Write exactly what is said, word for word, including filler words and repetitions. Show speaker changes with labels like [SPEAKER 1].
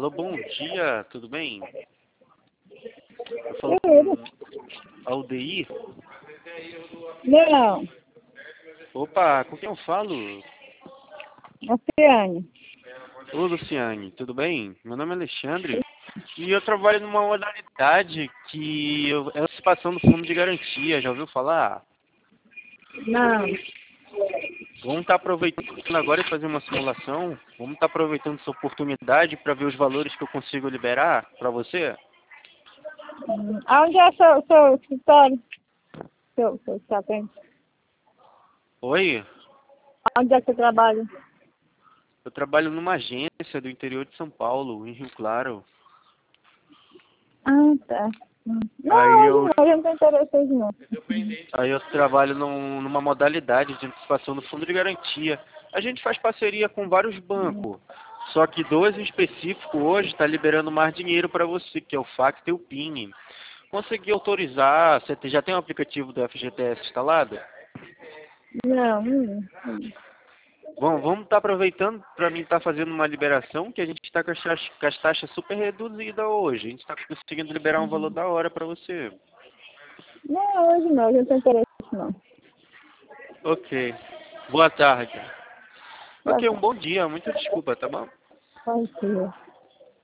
[SPEAKER 1] Alô, bom dia, tudo bem? Eu falo com a U D I?
[SPEAKER 2] Não,
[SPEAKER 1] Opa, com quem eu falo?
[SPEAKER 2] Oceane.
[SPEAKER 1] Ô, Luciane, tudo bem? Meu nome é Alexandre e eu trabalho numa modalidade que eu- é antecipação do fundo de garantia, já ouviu falar?
[SPEAKER 2] Não,
[SPEAKER 1] Vamos estar aproveitando agora e fazer uma simulação? Vamos estar aproveitando essa oportunidade para ver os valores que eu consigo liberar para você?
[SPEAKER 2] Hum, aonde é seu, seu escritório? Seu, seu escritório?
[SPEAKER 1] Oi,
[SPEAKER 2] Onde é que você trabalha?
[SPEAKER 1] eu trabalho numa agência do interior de São Paulo, em Rio Claro.
[SPEAKER 2] Ah, tá. Hum. Não,
[SPEAKER 1] Aí
[SPEAKER 2] hoje
[SPEAKER 1] eu,
[SPEAKER 2] não, eu não tenho interesse hoje não.
[SPEAKER 1] aí eu trabalho num- numa modalidade de antecipação do fundo de garantia. A gente faz parceria com vários bancos, só que dois em específico hoje está liberando mais dinheiro para você, que é o Facta e o PIN. Consegui autorizar, você te- já tem o aplicativo do F G T S instalado?
[SPEAKER 2] Não, hum, hum.
[SPEAKER 1] Bom, vamos estar aproveitando para mim estar fazendo uma liberação que a gente está com, as taxas- com as taxas super reduzidas hoje. A gente está conseguindo liberar um valor da hora para você.
[SPEAKER 2] Não, hoje não, eu não tenho interesse não.
[SPEAKER 1] Ok. Boa tarde.
[SPEAKER 2] Boa
[SPEAKER 1] Ok, um
[SPEAKER 2] tarde.
[SPEAKER 1] bom dia. Muito desculpa, tá bom?
[SPEAKER 2] Bom dia.